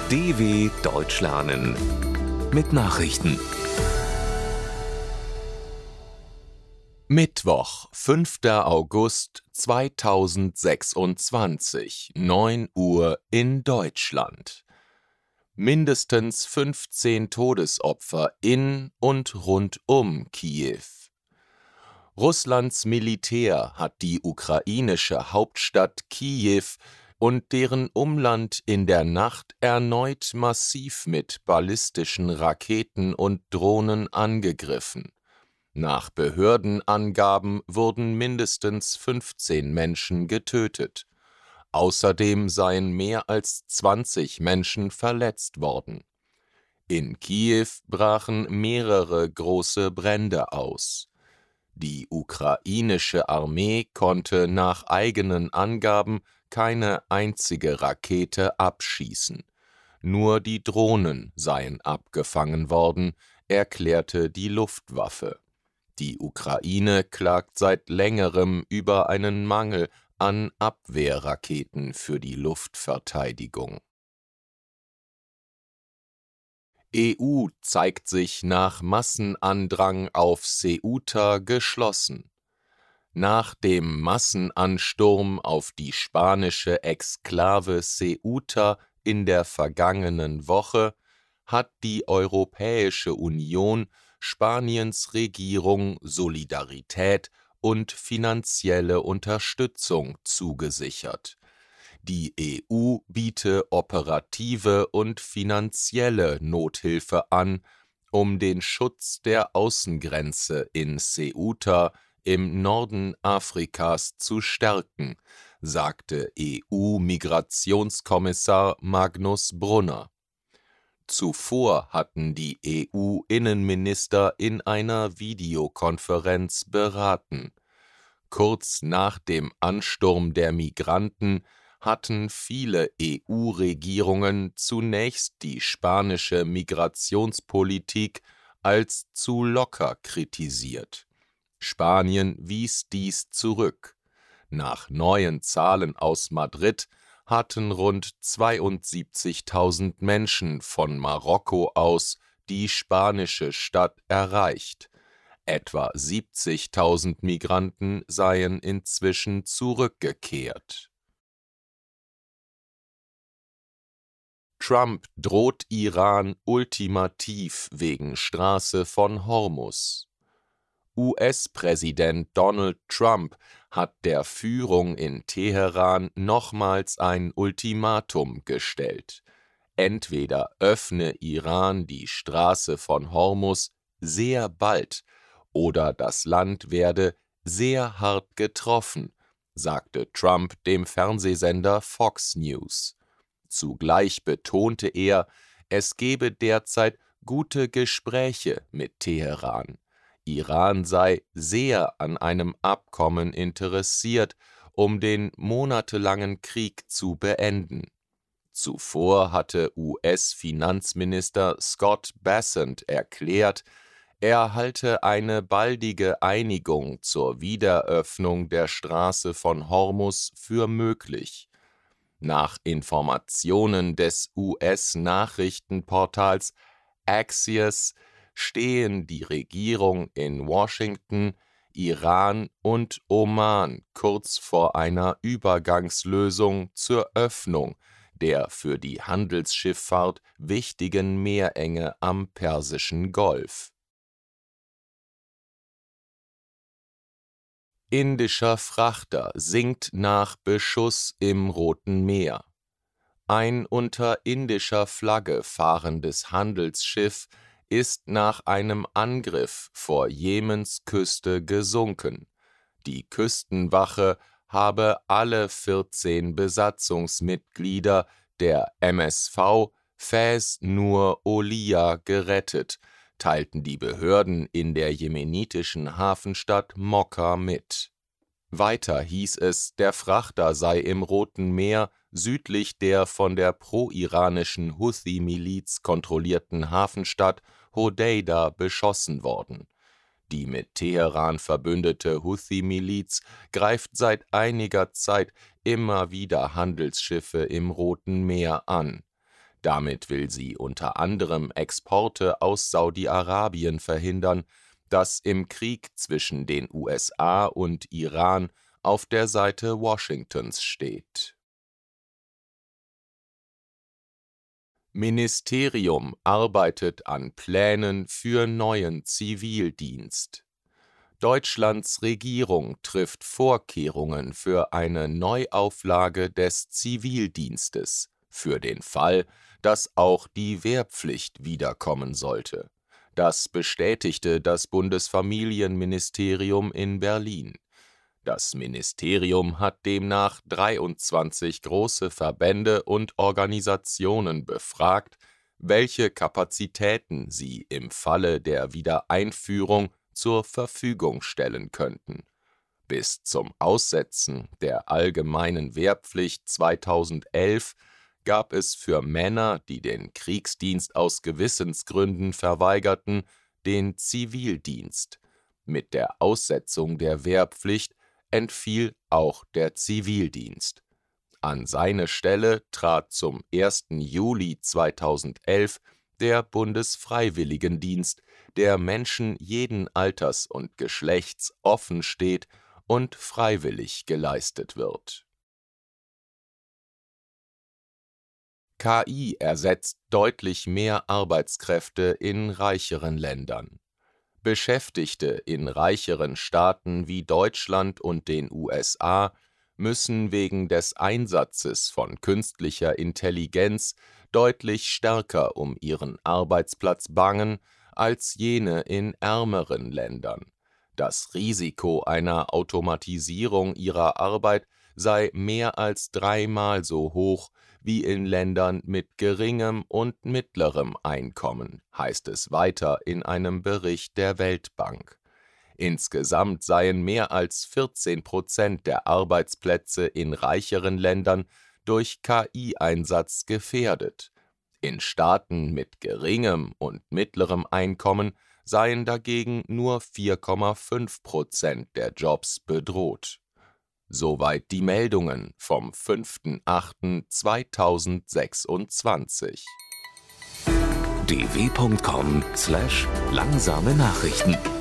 DW Deutsch lernen mit Nachrichten. Mittwoch, 5. August 2026, 9 Uhr in Deutschland. Mindestens 15 Todesopfer in und rund um Kiew. Russlands Militär hat die ukrainische Hauptstadt Kiew und deren Umland in der Nacht erneut massiv mit ballistischen Raketen und Drohnen angegriffen. Nach Behördenangaben wurden mindestens 15 Menschen getötet. Außerdem seien mehr als 20 Menschen verletzt worden. In Kiew brachen mehrere große Brände aus. Die ukrainische Armee konnte nach eigenen Angaben keine einzige Rakete abschießen. Nur die Drohnen seien abgefangen worden, erklärte die Luftwaffe. Die Ukraine klagt seit längerem über einen Mangel an Abwehrraketen für die Luftverteidigung. EU zeigt sich nach Massenandrang auf Ceuta geschlossen. Nach dem Massenansturm auf die spanische Exklave Ceuta in der vergangenen Woche hat die Europäische Union Spaniens Regierung Solidarität und finanzielle Unterstützung zugesichert. Die EU biete operative und finanzielle Nothilfe an, um den Schutz der Außengrenze in Ceuta im Norden Afrikas zu stärken, sagte EU-Migrationskommissar Magnus Brunner. Zuvor hatten die EU-Innenminister in einer Videokonferenz beraten. Kurz nach dem Ansturm der Migranten hatten viele EU-Regierungen zunächst die spanische Migrationspolitik als zu locker kritisiert. Spanien wies dies zurück. Nach neuen Zahlen aus Madrid hatten rund 72.000 Menschen von Marokko aus die spanische Stadt erreicht. Etwa 70.000 Migranten seien inzwischen zurückgekehrt. Trump droht Iran ultimativ wegen Straße von Hormus. US-Präsident Donald Trump hat der Führung in Teheran nochmals ein Ultimatum gestellt. Entweder öffne Iran die Straße von Hormus sehr bald oder das Land werde sehr hart getroffen, sagte Trump dem Fernsehsender Fox News. Zugleich betonte er, es gebe derzeit gute Gespräche mit Teheran. Iran sei sehr an einem Abkommen interessiert, um den monatelangen Krieg zu beenden. Zuvor hatte US-Finanzminister Scott Bessent erklärt, er halte eine baldige Einigung zur Wiederöffnung der Straße von Hormus für möglich. Nach Informationen des US-Nachrichtenportals Axios stehen die Regierung in Washington, Iran und Oman kurz vor einer Übergangslösung zur Öffnung der für die Handelsschifffahrt wichtigen Meerenge am Persischen Golf. Indischer Frachter sinkt nach Beschuss im Roten Meer. Ein unter indischer Flagge fahrendes Handelsschiff ist nach einem Angriff vor Jemens Küste gesunken. Die Küstenwache habe alle 14 Besatzungsmitglieder der MSV Faiz Nur Olia gerettet, teilten die Behörden in der jemenitischen Hafenstadt Mokka mit. Weiter hieß es, der Frachter sei im Roten Meer südlich der von der pro-iranischen Houthi-Miliz kontrollierten Hafenstadt Hodeida beschossen worden. Die mit Teheran verbündete Houthi-Miliz greift seit einiger Zeit immer wieder Handelsschiffe im Roten Meer an. Damit will sie unter anderem Exporte aus Saudi-Arabien verhindern, das im Krieg zwischen den USA und Iran auf der Seite Washingtons steht. Ministerium arbeitet an Plänen für neuen Zivildienst. Deutschlands Regierung trifft Vorkehrungen für eine Neuauflage des Zivildienstes, für den Fall, dass auch die Wehrpflicht wiederkommen sollte. Das bestätigte das Bundesfamilienministerium in Berlin. Das Ministerium hat demnach 23 große Verbände und Organisationen befragt, welche Kapazitäten sie im Falle der Wiedereinführung zur Verfügung stellen könnten. Bis zum Aussetzen der allgemeinen Wehrpflicht 2011 gab es für Männer, die den Kriegsdienst aus Gewissensgründen verweigerten, den Zivildienst. Mit der Aussetzung der Wehrpflicht entfiel auch der Zivildienst. An seine Stelle trat zum 1. Juli 2011 der Bundesfreiwilligendienst, der Menschen jeden Alters und Geschlechts offen steht und freiwillig geleistet wird. KI ersetzt deutlich mehr Arbeitskräfte in reicheren Ländern. Beschäftigte in reicheren Staaten wie Deutschland und den USA müssen wegen des Einsatzes von künstlicher Intelligenz deutlich stärker um ihren Arbeitsplatz bangen als jene in ärmeren Ländern. Das Risiko einer Automatisierung ihrer Arbeit sei mehr als 3-mal so hoch wie in Ländern mit geringem und mittlerem Einkommen, heißt es weiter in einem Bericht der Weltbank. Insgesamt seien mehr als 14% der Arbeitsplätze in reicheren Ländern durch KI-Einsatz gefährdet. In Staaten mit geringem und mittlerem Einkommen seien dagegen nur 4,5% der Jobs bedroht. Soweit die Meldungen vom 5.8.2026. dw.com/langsame Nachrichten